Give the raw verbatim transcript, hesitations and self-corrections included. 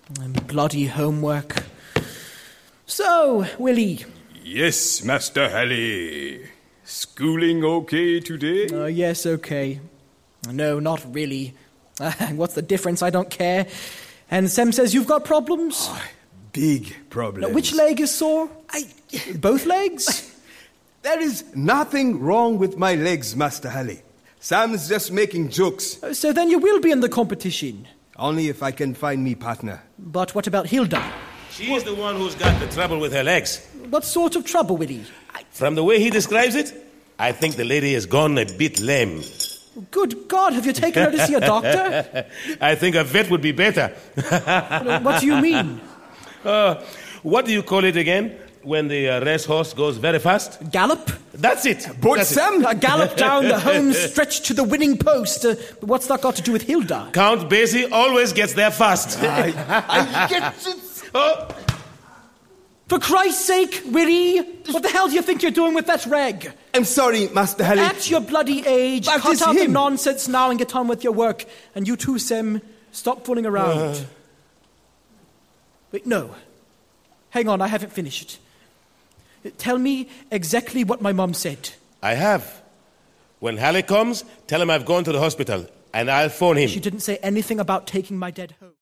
And bloody homework. So, Willie. Yes, Master Halley. Schooling okay today? Oh, yes, okay. No, not really. Uh, what's the difference? I don't care. And Sem says you've got problems? Oh, big problems. Now, which leg is sore? I... Both legs? There is nothing wrong with my legs, Master Halley. Sam's just making jokes. Uh, so then you will be in the competition. Only if I can find me partner. But what about Hilda? She is the one who's got the trouble with her legs. What sort of trouble, Willie? From the way he describes it, I think the lady has gone a bit lame. Good God, have you taken her to see a doctor? I think a vet would be better. What do you mean? Uh, what do you call it again? When the uh, racehorse goes very fast? Gallop? That's it. But That's Sam... A gallop down the home stretch to the winning post. Uh, but what's that got to do with Hilda? it. Count Basie always gets there fast. I, I get it. Oh. For Christ's sake, Willie, what the hell do you think you're doing with that reg? I'm sorry, Master Halley. At your bloody age, That cut is out the him. nonsense now and get on with your work. And you too, Sem, stop fooling around. Uh. Wait, no. Hang on, I haven't finished. Tell me exactly what my mum said. I have. When Halley comes, tell him I've gone to the hospital, and I'll phone him. She didn't say anything about taking my dead home.